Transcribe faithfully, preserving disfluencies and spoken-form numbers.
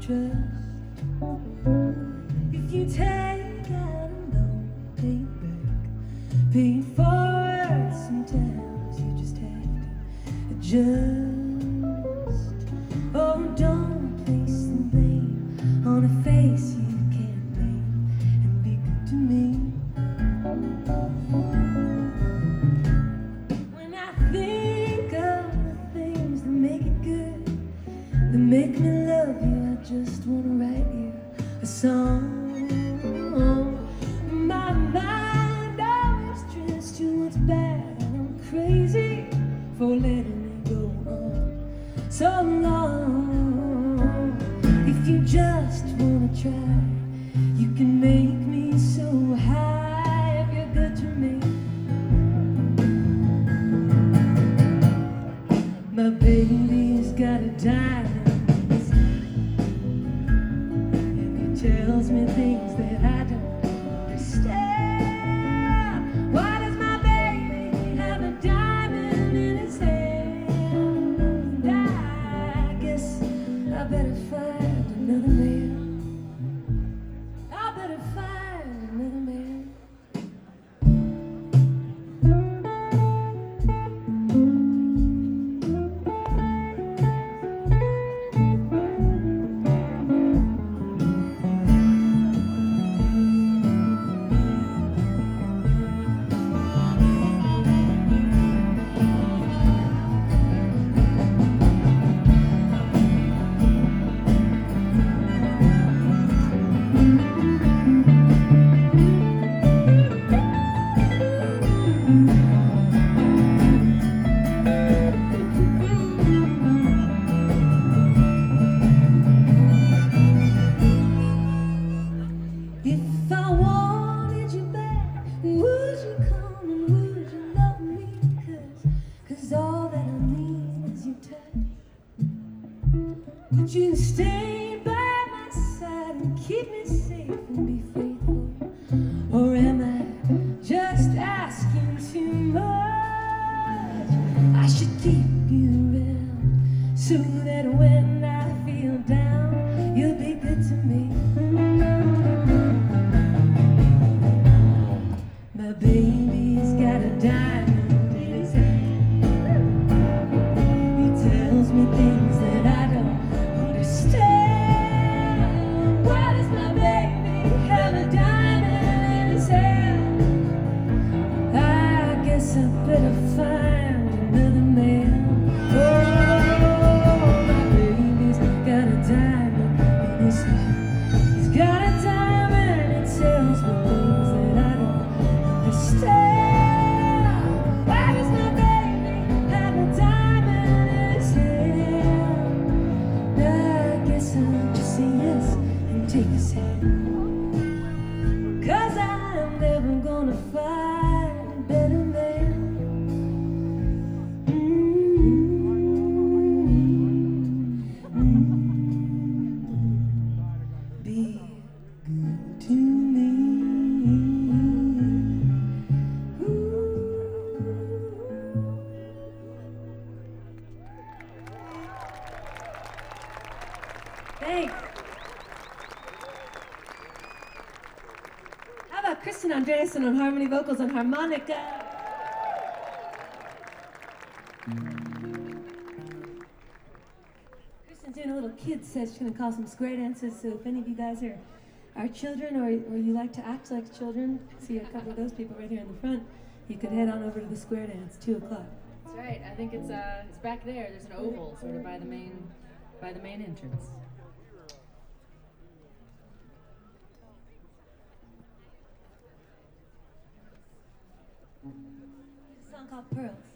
trust. If you take out a loan, pay it back. Pay it forward, sometimes you just have to adjust. Oh, don't place the blame on a face you can't name, and be good to me. When I think of the things that make it good, that make me love you, I just wanna write you a song. My mind always drifts to what's bad, and I'm crazy for letting it go on so long. If you just wanna try, you can make me so high if you're good to me. My baby's got a diamond in his hand, and he tells me things that I don't understand. Why does my baby have a diamond in his hand? I guess I better find another man. I better find another man. If I wanted you back, would you come and would you love me? Cause, cause all that I need is your touch. Would you stay by my side and keep me safe and be faithful? Or am I just asking too much? I should keep you around so that when I feel down, you'll be good to me. My baby's got a diamond in his hand. He tells me things that I don't understand. Why does my baby have a diamond in his hand? I guess I better find another man. Oh, my baby's got a diamond in his hand. He's got a diamond, it tells me things that I don't understand. Why does my baby have a diamond in his hand? I guess I'll just say yes and take his hand. Cause I'm never gonna find a better man. Mm-hmm. Be good to me. Thanks. How about Kristen Andreasen on harmony vocals and harmonica? Kristen's doing a little kids set. She's going to call some square dances. So if any of you guys are, are children or, or you like to act like children, see a couple of those people right here in the front, you could head on over to the square dance, two o'clock. That's right. I think it's uh, it's back there. There's an oval sort of by the main, by the main entrance. A song called Pearls.